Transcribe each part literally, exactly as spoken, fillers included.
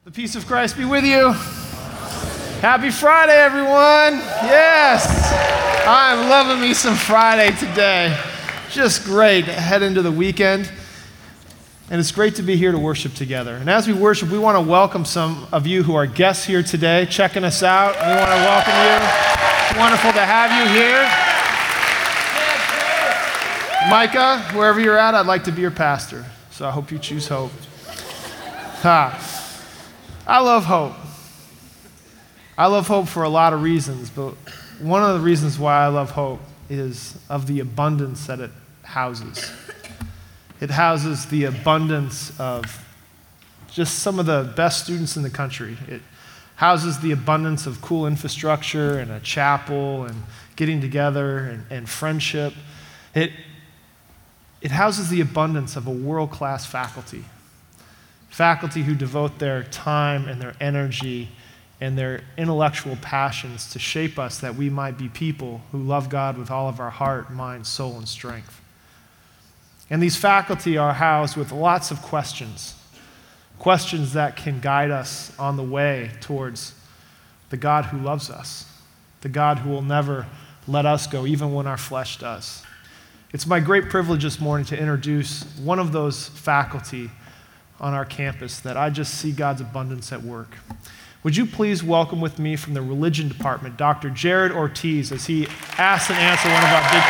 The peace of Christ be with you. Happy Friday, everyone. Yes, I'm loving me some Friday today. Just great to head into the weekend. And it's great to be here to worship together. And as we worship, we want to welcome some of you who are guests here today, checking us out. We want to welcome you. It's wonderful to have you here. Micah, wherever you're at, I'd like to be your pastor. So I hope you choose hope. Ha. I love hope. I love hope for a lot of reasons, but one of the reasons why I love hope is of the abundance that it houses. It houses the abundance of just some of the best students in the country. It houses the abundance of cool infrastructure and a chapel and getting together and, and friendship. It, it houses the abundance of a world-class faculty. Faculty who devote their time and their energy and their intellectual passions to shape us that we might be people who love God with all of our heart, mind, soul, and strength. And these faculty are housed with lots of questions, questions that can guide us on the way towards the God who loves us, the God who will never let us go, even when our flesh does. It's my great privilege this morning to introduce one of those faculty on our campus that I just see God's abundance at work. Would you please welcome with me from the religion department, Doctor Jared Ortiz, as he asks and answers one of our big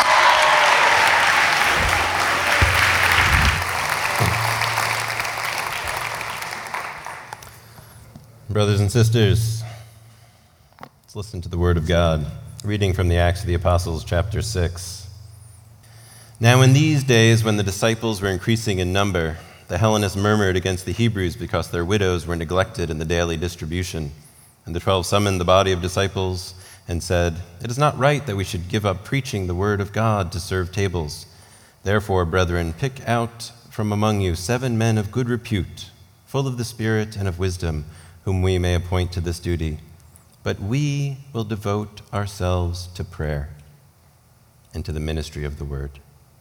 questions. Brothers and sisters, let's listen to the word of God. Reading from the Acts of the Apostles, chapter six. Now in these days, when the disciples were increasing in number, the Hellenists murmured against the Hebrews because their widows were neglected in the daily distribution. And the twelve summoned the body of disciples and said, "It is not right that we should give up preaching the word of God to serve tables. Therefore, brethren, pick out from among you seven men of good repute, full of the Spirit and of wisdom, whom we may appoint to this duty. But we will devote ourselves to prayer and to the ministry of the word."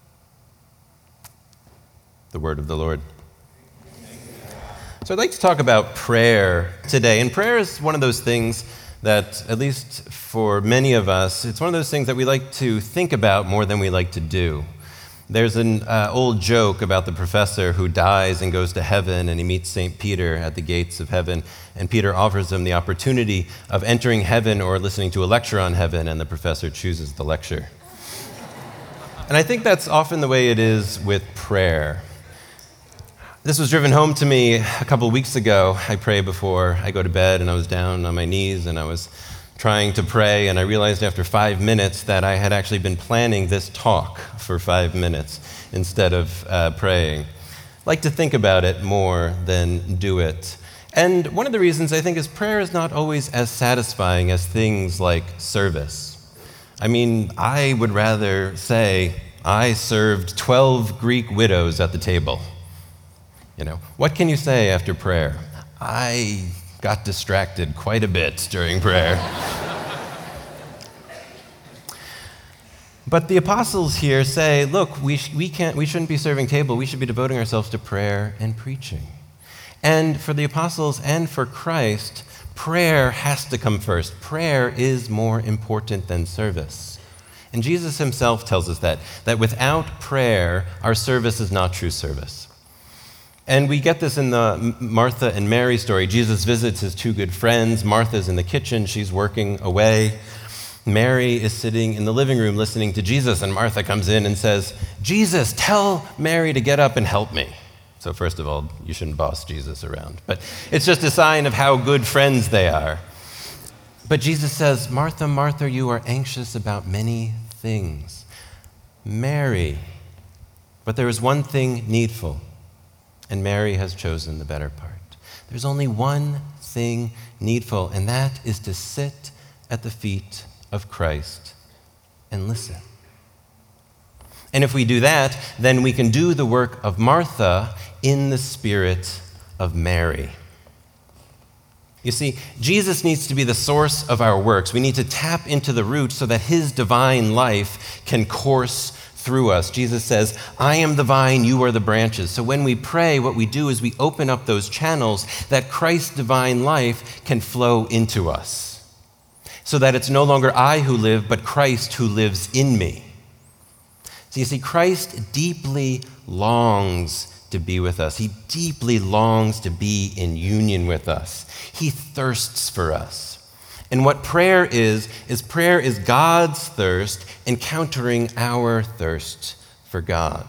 The word of the Lord. So I'd like to talk about prayer today. And prayer is one of those things that, at least for many of us, it's one of those things that we like to think about more than we like to do. There's an uh, old joke about the professor who dies and goes to heaven, and he meets Saint Peter at the gates of heaven, and Peter offers him the opportunity of entering heaven or listening to a lecture on heaven, and the professor chooses the lecture. And I think that's often the way it is with prayer. This was driven home to me a couple of weeks ago. I pray before I go to bed, and I was down on my knees, and I was trying to pray, and I realized after five minutes that I had actually been planning this talk for five minutes instead of uh, praying. I like to think about it more than do it. And one of the reasons I think is prayer is not always as satisfying as things like service. I mean, I would rather say I served twelve Greek widows at the table. You know, what can you say after prayer? I got distracted quite a bit during prayer. But the apostles here say, look, we, sh- we, can't, we shouldn't be serving table. We should be devoting ourselves to prayer and preaching. And for the apostles and for Christ, prayer has to come first. Prayer is more important than service. And Jesus himself tells us that, that without prayer, our service is not true service. And we get this in the Martha and Mary story. Jesus visits his two good friends. Martha's in the kitchen. She's working away. Mary is sitting in the living room listening to Jesus, and Martha comes in and says, "Jesus, tell Mary to get up and help me." So first of all, you shouldn't boss Jesus around. But it's just a sign of how good friends they are. But Jesus says, "Martha, Martha, you are anxious about many things. Mary, but there is one thing needful. And Mary has chosen the better part." There's only one thing needful, and that is to sit at the feet of Christ and listen. And if we do that, then we can do the work of Martha in the spirit of Mary. You see, Jesus needs to be the source of our works. We need to tap into the root so that his divine life can course through us. Jesus says, I am the vine, you are the branches. So when we pray, what we do is we open up those channels that Christ's divine life can flow into us, so that it's no longer I who live, but Christ who lives in me. So you see, Christ deeply longs to be with us. He deeply longs to be in union with us. He thirsts for us. And what prayer is, is prayer is God's thirst encountering our thirst for God.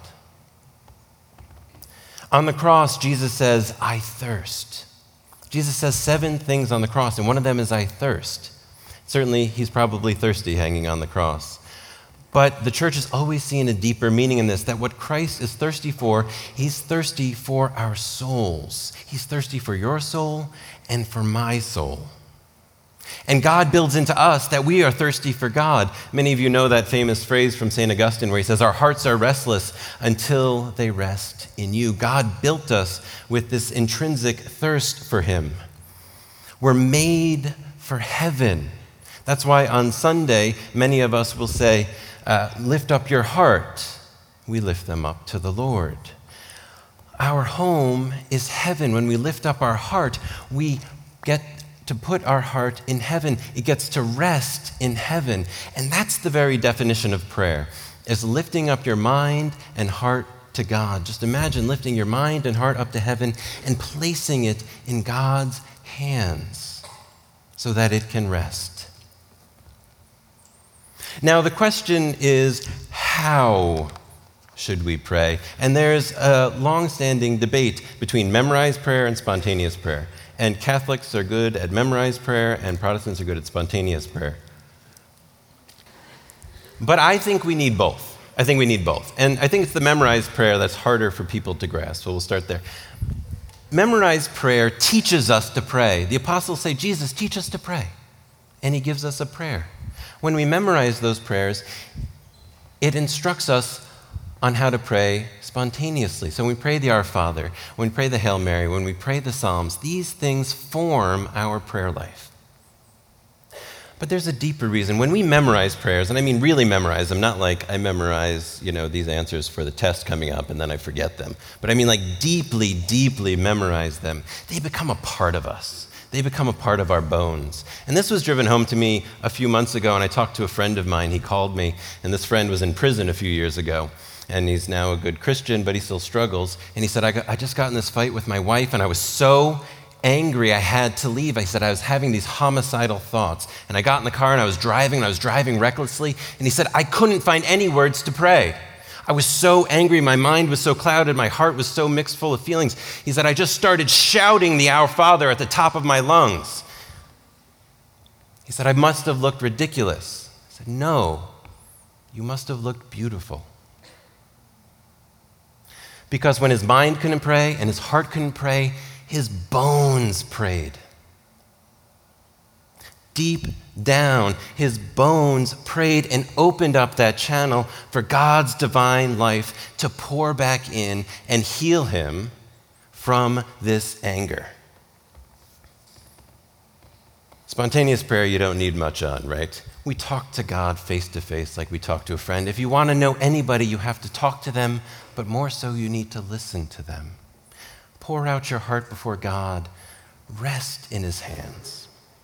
On the cross, Jesus says, I thirst. Jesus says seven things on the cross, and one of them is I thirst. Certainly, he's probably thirsty hanging on the cross. But the church has always seen a deeper meaning in this, that what Christ is thirsty for, he's thirsty for our souls. He's thirsty for your soul and for my soul. And God builds into us that we are thirsty for God. Many of you know that famous phrase from Saint Augustine where he says, our hearts are restless until they rest in you. God built us with this intrinsic thirst for him. We're made for heaven. That's why on Sunday, many of us will say, uh, lift up your heart. We lift them up to the Lord. Our home is heaven. When we lift up our heart, we get to put our heart in heaven. It gets to rest in heaven. And that's the very definition of prayer, is lifting up your mind and heart to God. Just imagine lifting your mind and heart up to heaven and placing it in God's hands so that it can rest. Now, the question is, how should we pray? And there's a long-standing debate between memorized prayer and spontaneous prayer. And Catholics are good at memorized prayer, and Protestants are good at spontaneous prayer. But I think we need both. I think we need both. And I think it's the memorized prayer that's harder for people to grasp, so we'll start there. Memorized prayer teaches us to pray. The apostles say, Jesus, teach us to pray. And he gives us a prayer. When we memorize those prayers, it instructs us on how to pray spontaneously. So when we pray the Our Father, when we pray the Hail Mary, when we pray the Psalms, these things form our prayer life. But there's a deeper reason. When we memorize prayers, and I mean really memorize them, not like I memorize, you know, these answers for the test coming up and then I forget them, but I mean like deeply, deeply memorize them, they become a part of us. They become a part of our bones. And this was driven home to me a few months ago, and I talked to a friend of mine. He called me, and this friend was in prison a few years ago. And he's now a good Christian, but he still struggles. And he said, I, got, I just got in this fight with my wife, and I was so angry I had to leave. I said, I was having these homicidal thoughts. And I got in the car, and I was driving, and I was driving recklessly. And he said, I couldn't find any words to pray. I was so angry. My mind was so clouded. My heart was so mixed full of feelings. He said, I just started shouting the Our Father at the top of my lungs. He said, I must have looked ridiculous. I said, no, you must have looked beautiful. Because when his mind couldn't pray and his heart couldn't pray, his bones prayed. Deep down, his bones prayed and opened up that channel for God's divine life to pour back in and heal him from this anger. Spontaneous prayer, you don't need much on, right? We talk to God face to face like we talk to a friend. If you want to know anybody, you have to talk to them, but more so, you need to listen to them. Pour out your heart before God. Rest in his hands.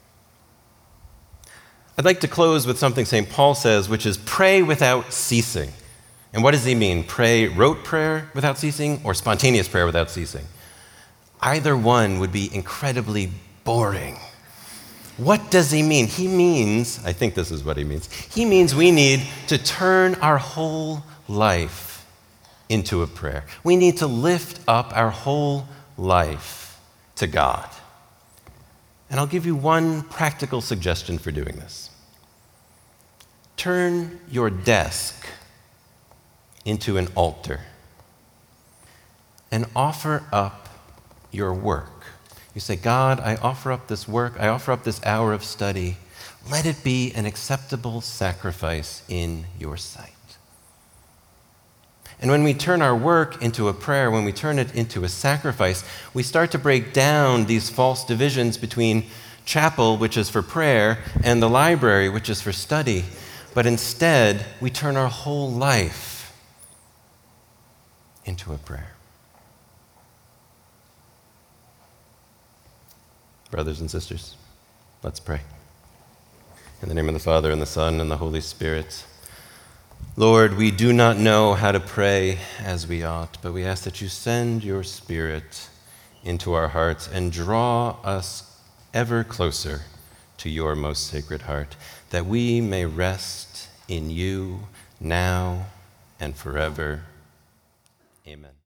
I'd like to close with something Saint Paul says, which is pray without ceasing. And what does he mean? Pray rote prayer without ceasing or spontaneous prayer without ceasing? Either one would be incredibly boring. What does he mean? He means, I think this is what he means, he means we need to turn our whole life into a prayer. We need to lift up our whole life to God. And I'll give you one practical suggestion for doing this. Turn your desk into an altar and offer up your work. You say, God, I offer up this work, I offer up this hour of study. Let it be an acceptable sacrifice in your sight. And when we turn our work into a prayer, when we turn it into a sacrifice, we start to break down these false divisions between chapel, which is for prayer, and the library, which is for study. But instead, we turn our whole life into a prayer. Brothers and sisters, let's pray. In the name of the Father, and the Son, and the Holy Spirit. Lord, we do not know how to pray as we ought, but we ask that you send your Spirit into our hearts and draw us ever closer to your most sacred heart, that we may rest in you now and forever. Amen.